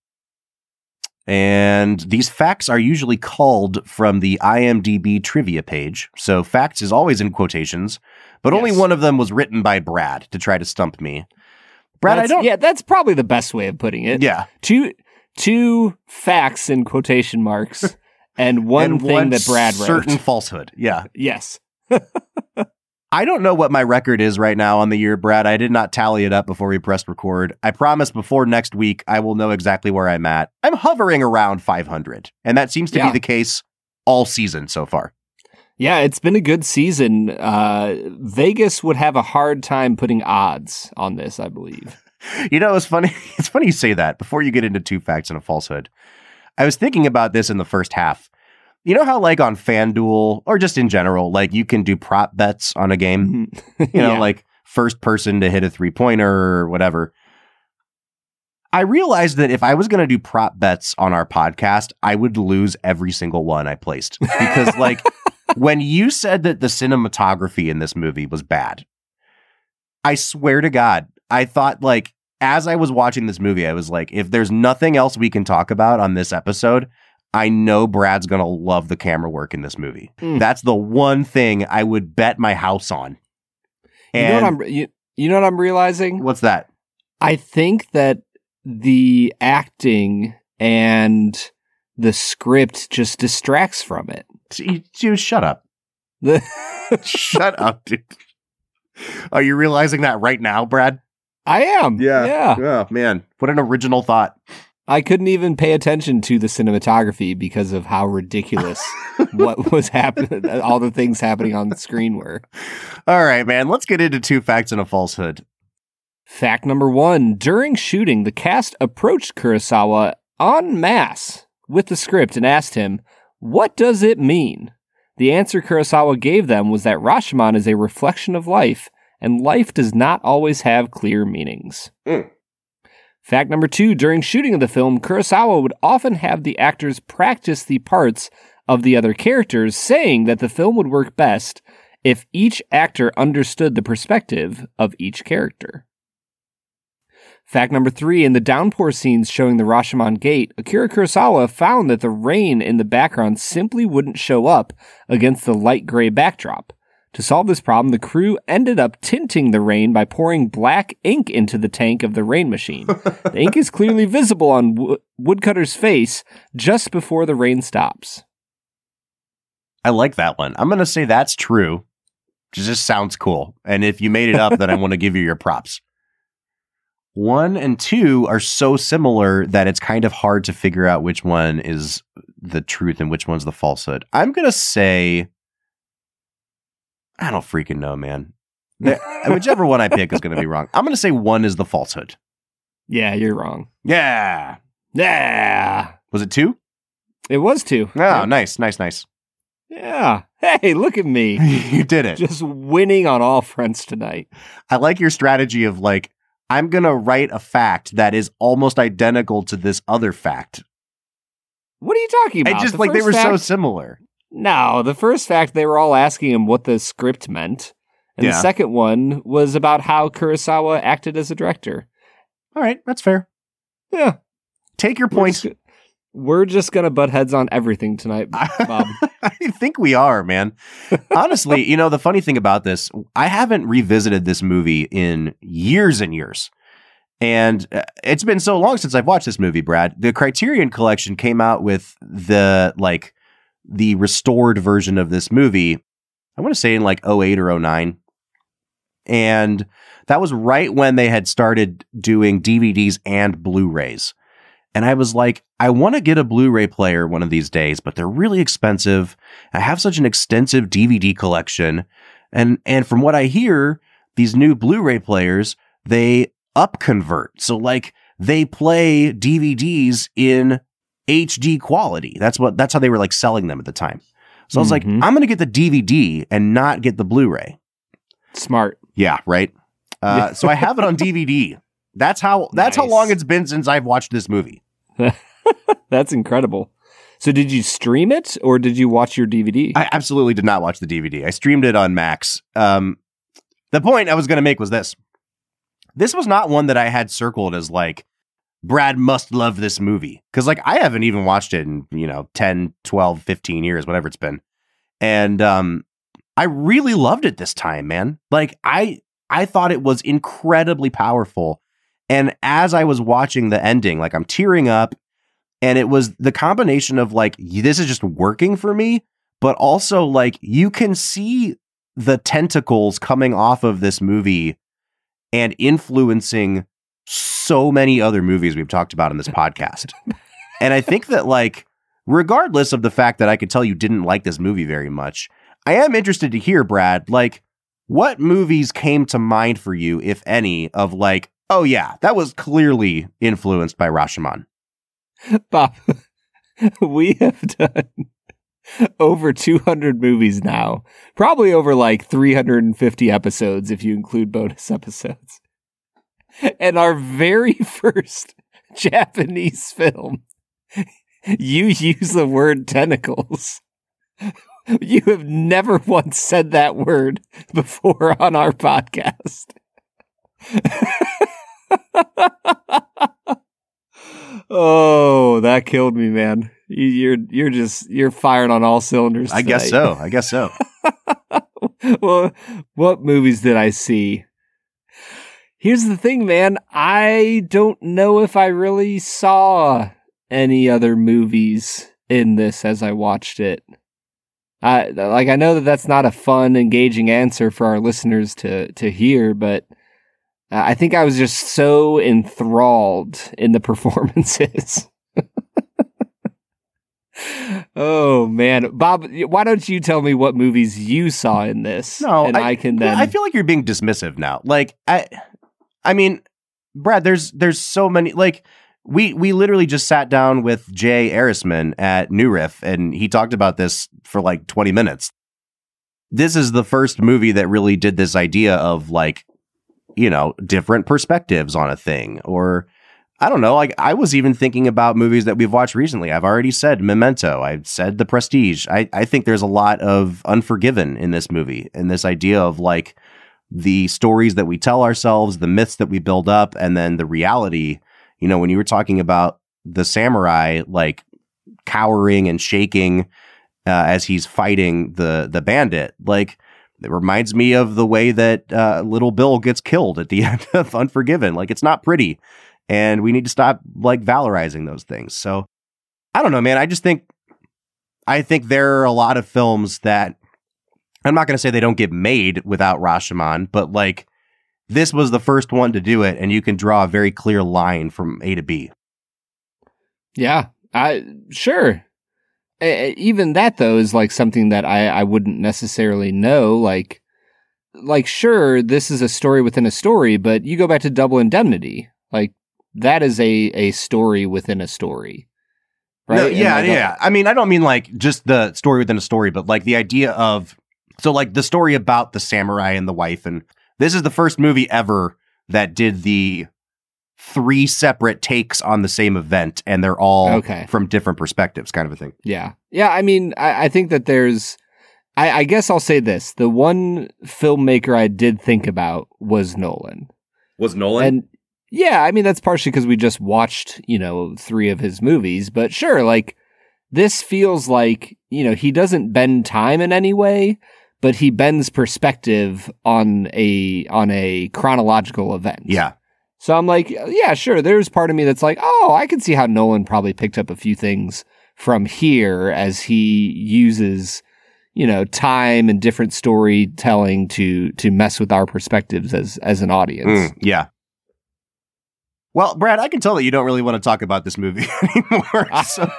And these facts are usually culled from the IMDb trivia page. So facts is always in quotations, but only one of them was written by Brad to try to stump me. Brad, that's probably the best way of putting it. Yeah. Two facts in quotation marks and one thing that Brad wrote. Certain falsehood. Yeah. Yes. I don't know what my record is right now on the year, Brad. I did not tally it up before we pressed record. I promise before next week, I will know exactly where I'm at. I'm hovering around 500, and that seems to be the case all season so far. Yeah, it's been a good season. Vegas would have a hard time putting odds on this, I believe. You know, it's funny. It's funny you say that before you get into 2 facts and a falsehood. I was thinking about this in the first half. You know how, like, on FanDuel, or just in general, like, you can do prop bets on a game? You know, like, first person to hit a 3-pointer or whatever. I realized that if I was going to do prop bets on our podcast, I would lose every single one I placed. Because, like, when you said that the cinematography in this movie was bad, I swear to God, I thought, like, as I was watching this movie, I was like, if there's nothing else we can talk about on this episode, I know Brad's going to love the camera work in this movie. That's the one thing I would bet my house on. And you know what I'm realizing? What's that? I think that the acting and the script just distracts from it. Dude, shut up. Shut up, dude. Are you realizing that right now, Brad? I am. Yeah. Oh, man. What an original thought. I couldn't even pay attention to the cinematography because of how ridiculous what was happening, all the things happening on the screen were. All right, man, let's get into 2 facts and a falsehood. Fact number 1. During shooting, the cast approached Kurosawa en masse with the script and asked him, "What does it mean?" The answer Kurosawa gave them was that Rashomon is a reflection of life, and life does not always have clear meanings. Fact number 2, during shooting of the film, Kurosawa would often have the actors practice the parts of the other characters, saying that the film would work best if each actor understood the perspective of each character. Fact number 3, in the downpour scenes showing the Rashomon Gate, Akira Kurosawa found that the rain in the background simply wouldn't show up against the light gray backdrop. To solve this problem, the crew ended up tinting the rain by pouring black ink into the tank of the rain machine. The ink is clearly visible on Woodcutter's face just before the rain stops. I like that one. I'm going to say that's true. It just sounds cool. And if you made it up, then I want to give you your props. 1 and 2 are so similar that it's kind of hard to figure out which one is the truth and which one's the falsehood. I'm going to say, I don't freaking know, man. Whichever one I pick is going to be wrong. I'm going to say 1 is the falsehood. Yeah, you're wrong. Yeah. Yeah. Was it 2? It was 2. Oh, Yeah. nice. Yeah. Hey, look at me. You did it. Just winning on all fronts tonight. I like your strategy of like, I'm going to write a fact that is almost identical to this other fact. What are you talking about? And just The like they first were so fact- similar. No, the first fact, they were all asking him what the script meant. And Yeah. the second one was about how Kurosawa acted as a director. All right. That's fair. Yeah. Take your points. We're just going to butt heads on everything tonight, Bob. I think we are, man. Honestly, you know, the funny thing about this, I haven't revisited this movie in years and years. And it's been so long since I've watched this movie, Brad. The Criterion Collection came out with the restored version of this movie, I want to say in like 08 or 09. And that was right when they had started doing DVDs and Blu-rays. And I was like, I want to get a Blu-ray player one of these days, but they're really expensive. I have such an extensive DVD collection. And from what I hear, these new Blu-ray players, they upconvert. So like they play DVDs in HD quality. That's how they were like selling them at the time. So I was like, I'm going to get the DVD and not get the Blu-ray. Smart. Yeah, right. So I have it on DVD. That's how Nice. long it's been since I've watched this movie. That's incredible. So did you stream it or did you watch your DVD? I absolutely did not watch the DVD. I streamed it on Max. The point I was going to make was this. This was not one that I had circled as like, Brad must love this movie. Because like I haven't even watched it in, 10, 12, 15 years, whatever it's been. And I really loved it this time, man. Like I thought it was incredibly powerful. And as I was watching the ending, like I'm tearing up, and it was the combination of like, this is just working for me, but also like you can see the tentacles coming off of this movie and influencing so many other movies we've talked about in this podcast. And I think that like, regardless of the fact that I could tell you didn't like this movie very much, I am interested to hear, Brad, like what movies came to mind for you, if any, of like, oh yeah, that was clearly influenced by Rashomon. Bob, we have done over 200 movies now, probably over like 350 episodes if you include bonus episodes. And our very first Japanese film, you use the word tentacles. You have never once said that word before on our podcast. Oh, that killed me, man. You're firing on all cylinders I guess so. Well, what movies did I see? Here's the thing, man. I don't know if I really saw any other movies in this as I watched it. I know that that's not a fun, engaging answer for our listeners to hear, but I think I was just so enthralled in the performances. Oh man, Bob, why don't you tell me what movies you saw in this? No, and I can then. I feel like you're being dismissive now. Like I mean, Brad, there's so many. Like we literally just sat down with Jay Arisman at New Riff, and he talked about this for like 20 minutes. This is the first movie that really did this idea of like, different perspectives on a thing, or I don't know. Like I was even thinking about movies that we've watched recently. I've already said Memento. I've said The Prestige. I think there's a lot of Unforgiven in this movie, and this idea of like the stories that we tell ourselves, the myths that we build up, and then the reality. When you were talking about the samurai like cowering and shaking as he's fighting the bandit, like it reminds me of the way that little Bill gets killed at the end of Unforgiven. Like it's not pretty. And we need to stop like valorizing those things. So I don't know, man. I think there are a lot of films that I'm not going to say they don't get made without Rashomon, but like this was the first one to do it. And you can draw a very clear line from A to B. Yeah, sure. Even that though is like something that I wouldn't necessarily know. Like like, sure, this is a story within a story, but you go back to Double Indemnity. Like, that is a story within a story. Right? No, yeah. I mean, I don't mean like just the story within a story, but like the idea of, so like the story about the samurai and the wife. And this is the first movie ever that did the 3 separate takes on the same event. And they're all from different perspectives, kind of a thing. Yeah. Yeah. I mean, I think that there's, I guess I'll say this. The one filmmaker I did think about was Nolan. Was Nolan? And yeah, I mean, that's partially because we just watched, 3 of his movies. But sure, like, this feels like, he doesn't bend time in any way, but he bends perspective on a chronological event. Yeah. So I'm like, yeah, sure. There's part of me that's like, oh, I can see how Nolan probably picked up a few things from here as he uses, time and different storytelling to mess with our perspectives as an audience. Yeah. Well, Brad, I can tell that you don't really want to talk about this movie anymore. So,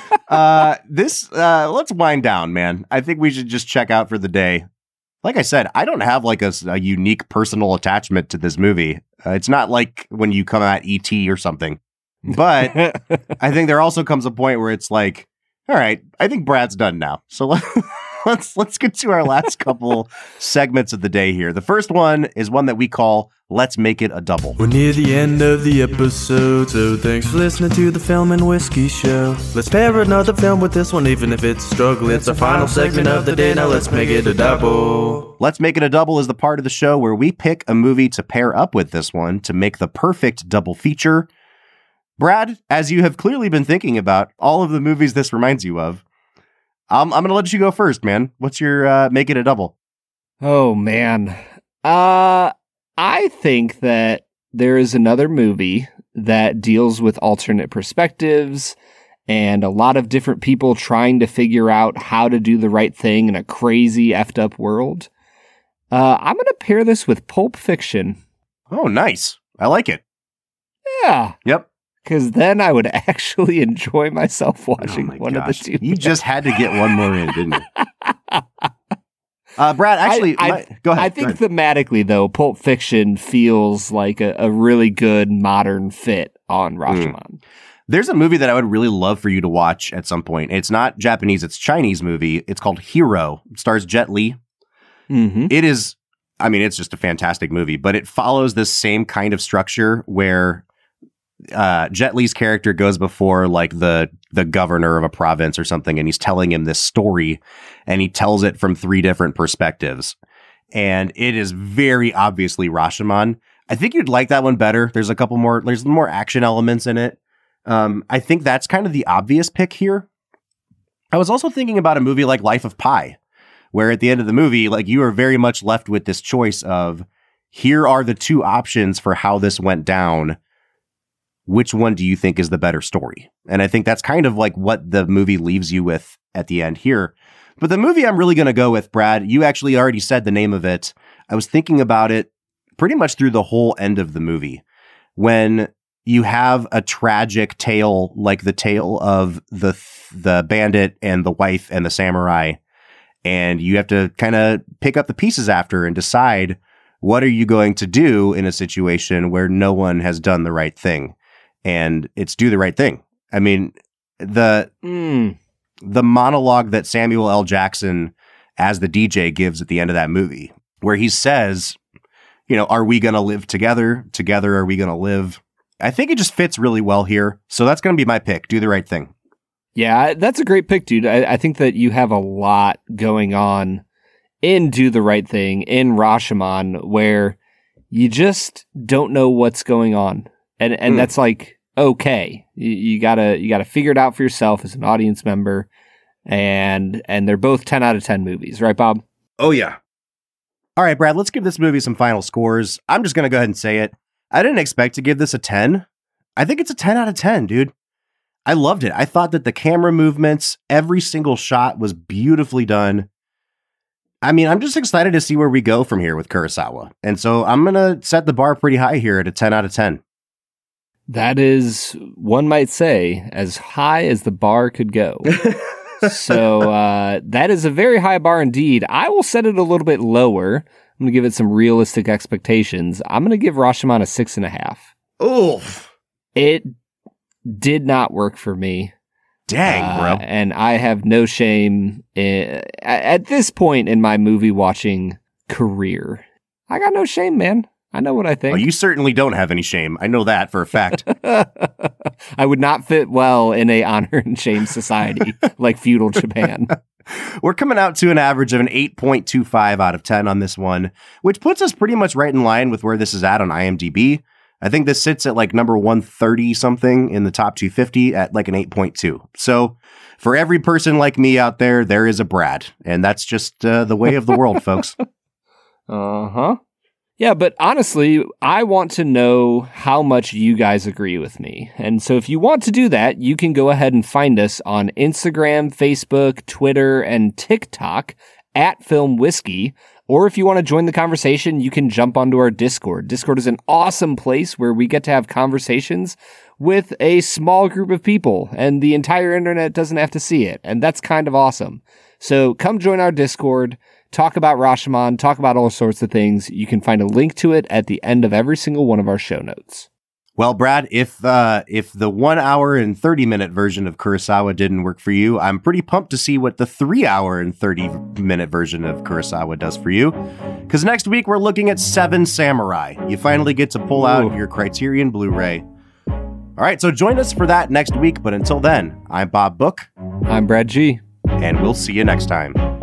let's wind down, man. I think we should just check out for the day. Like I said, I don't have like a unique personal attachment to this movie. It's not like when you come at E.T. or something. But I think there also comes a point where it's like, all right, I think Brad's done now. So let's get to our last couple segments of the day here. The first one is one that we call Let's Make It a Double. We're near the end of the episode, so thanks for listening to the Film and Whiskey Show. Let's pair another film with this one, even if it's a struggle. It's our final segment of the day, now let's make it a double. Let's Make It a Double is the part of the show where we pick a movie to pair up with this one to make the perfect double feature. Brad, as you have clearly been thinking about all of the movies this reminds you of, I'm going to let you go first, man. What's your Make It a Double? Oh, man. I think that there is another movie that deals with alternate perspectives and a lot of different people trying to figure out how to do the right thing in a crazy effed up world. I'm going to pair this with Pulp Fiction. Oh, nice. I like it. Yeah. Yep. Because then I would actually enjoy myself watching one of the two. You just had to get one more in, didn't you? Brad, actually, go ahead. I think thematically, though, Pulp Fiction feels like a really good modern fit on Rashomon. There's a movie that I would really love for you to watch at some point. It's not Japanese, it's Chinese movie. It's called Hero. It stars Jet Li. Mm-hmm. It is, I mean, it's just a fantastic movie, but it follows this same kind of structure where Jet Li's character goes before like the governor of a province or something, and he's telling him this story, and he tells it from 3 different perspectives, and it is very obviously Rashomon. I think you'd like that one better. There's more action elements in it. I think that's kind of the obvious pick here. I was also thinking about a movie like Life of Pi, where at the end of the movie, like, you are very much left with this choice of, here are the 2 options for how this went down. Which one do you think is the better story? And I think that's kind of like what the movie leaves you with at the end here. But the movie I'm really going to go with, Brad, you actually already said the name of it. I was thinking about it pretty much through the whole end of the movie. When you have a tragic tale, like the tale of the bandit and the wife and the samurai, and you have to kind of pick up the pieces after and decide, what are you going to do in a situation where no one has done the right thing? And it's do the right thing. I mean, the monologue that Samuel L. Jackson as the DJ gives at the end of that movie, where he says, are we going to live together? Together, are we going to live? I think it just fits really well here. So that's going to be my pick. Do the right thing. Yeah, that's a great pick, dude. I think that you have a lot going on in Do the Right Thing, in Rashomon, where you just don't know what's going on. And that's like, okay, you gotta figure it out for yourself as an audience member, and they're both 10 out of 10 movies, right, Bob? Oh yeah. All right, Brad, let's give this movie some final scores. I'm just gonna go ahead and say it. I didn't expect to give this a 10. I think it's a 10 out of 10, dude. I loved it. I thought that the camera movements, every single shot was beautifully done. I mean, I'm just excited to see where we go from here with Kurosawa. And so I'm gonna set the bar pretty high here at a 10 out of 10. That is, one might say, as high as the bar could go. So that is a very high bar indeed. I will set it a little bit lower. I'm going to give it some realistic expectations. I'm going to give Rashomon a 6.5. Oof. It did not work for me. Dang, bro. And I have no shame at this point in my movie watching career. I got no shame, man. I know what I think. Oh, you certainly don't have any shame. I know that for a fact. I would not fit well in a honor and shame society like feudal Japan. We're coming out to an average of an 8.25 out of 10 on this one, which puts us pretty much right in line with where this is at on IMDb. I think this sits at like number 130 something in the top 250 at like an 8.2. So for every person like me out there, there is a Brad. And that's just the way of the world, folks. Uh-huh. Yeah, but honestly, I want to know how much you guys agree with me. And so if you want to do that, you can go ahead and find us on Instagram, Facebook, Twitter, and TikTok at Film Whiskey. Or if you want to join the conversation, you can jump onto our Discord. Discord is an awesome place where we get to have conversations with a small group of people, and the entire internet doesn't have to see it. And that's kind of awesome. So come join our Discord. Talk about Rashomon, talk about all sorts of things. You can find a link to it at the end of every single one of our show notes. Well, Brad, if the 1 hour and 30-minute version of Kurosawa didn't work for you, I'm pretty pumped to see what the 3 hour and 30-minute version of Kurosawa does for you. Because next week we're looking at Seven Samurai. You finally get to pull out your Criterion Blu-ray. All right, so join us for that next week. But until then, I'm Bob Book. I'm Brad G. And we'll see you next time.